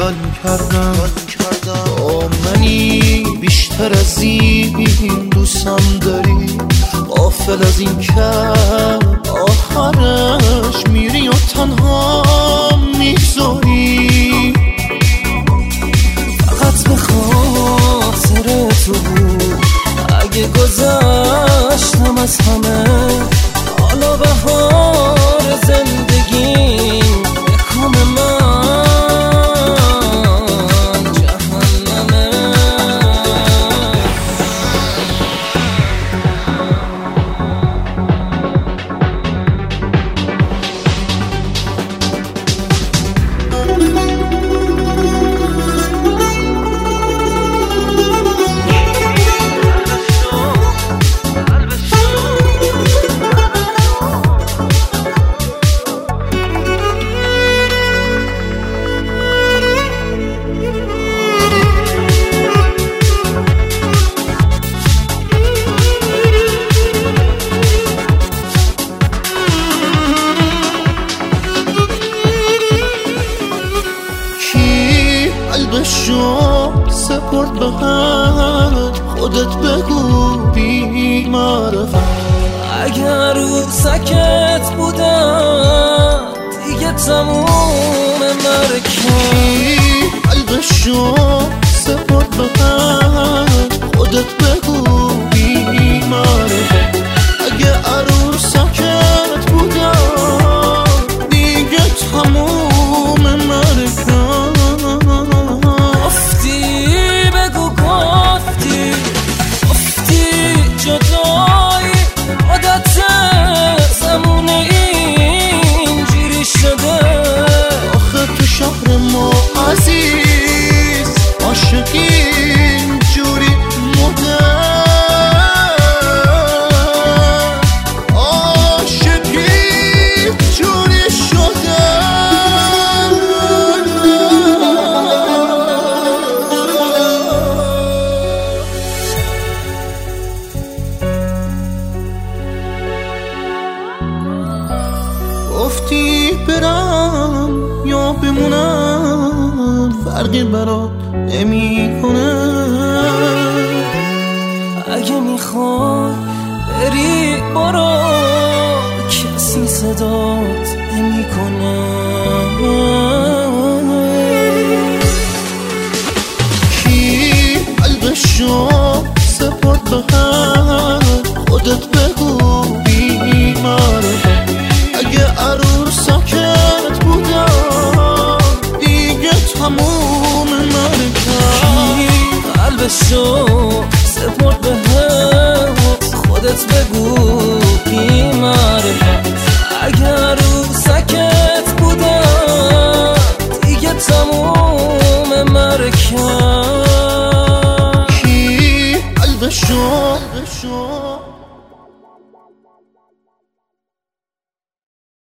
خیال میکردم با منی بیشتر از این دوستم داری، غافل از این که آخرش میری و تنها میذاری. فقط به خاطر تو بود اگه گذشتم از همه، حالا بهار زندگیم بکام من جهنمه. قلبشو سپرد به هم، خودت بگو بی معرفت. اگر رو سکت بودم دیگه تموم مرکم. قلبشو سپرد به هم، خودت بگو بی معرفت. اگه ارو سکت بودم دیگه تموم مرکم. شهر ما عزیز عاشقی جوری مدن، عاشقی جوری شدن. گفتی برم یا بمونم فرقی برات نمیکنه. اگه میخوای بری برو، کسی صدات نمیکنه. کی قلبشو سپرد به هم، خودت بگو بی معرفت. اگه ارور ساکت بودم دیگه تموم مرکم. قلبشو سپرد به هم، خودت بگو بی معرفت. اگه ارور ساکت بودم دیگه تموم مرکم. کی قلبشو